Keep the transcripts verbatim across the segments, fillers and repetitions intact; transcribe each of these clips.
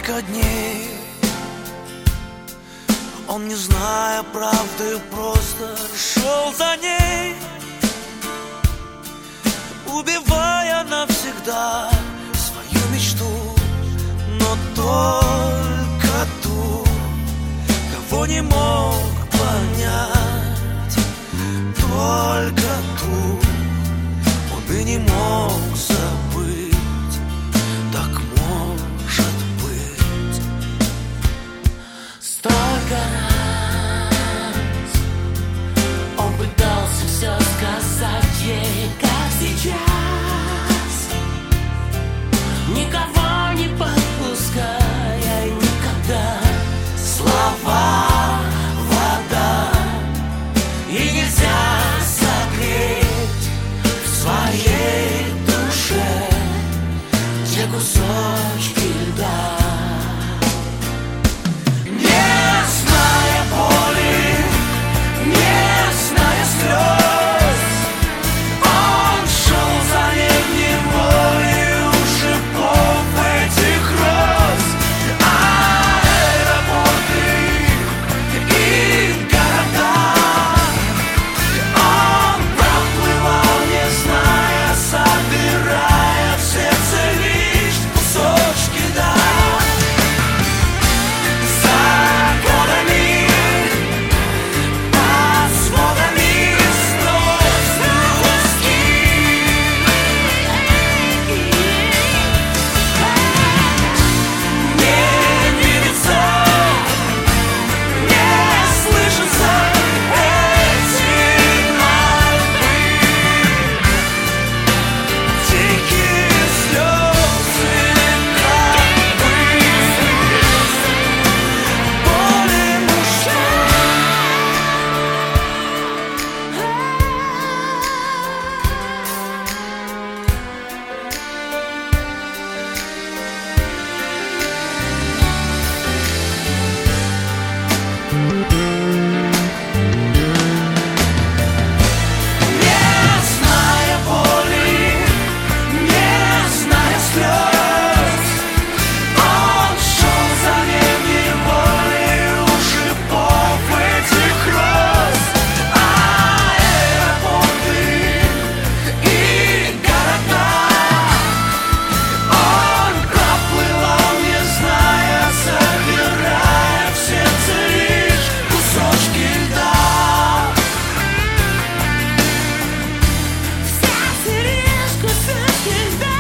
столько дней, он, не зная правды, просто шел за ней, убивая навсегда свою мечту, но только ту, кого не мог понять, только ту он и не мог забыть. Так может быть. Столько раз он пытался все сказать ей, как сейчас, никого не подпуская никогда. Слова вода, и нельзя согреть в своей душе те кусочки льда. Не зная боли, не зная слез, он шел за ней в неволе у шипов этих роз. Аэропорты и города он проплывал, не зная, собирая в сердце лишь кусочки льда. За годами, под сводами слез людских не видится, не слышится эти мольбы, дикие слезы, как бы боли мужской. Не зная боли, не зная слез, он шел за ней в неволе у шипов этих роз. Аэропорты и города он проплывал, не зная, собирая в сердце лишь кусочки льда. В сердце лишь кусочки льда.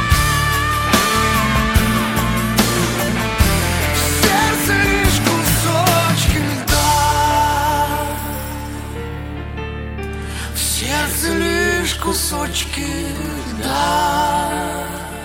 В сердце лишь кусочки льда. В сердце лишь кусочки льда.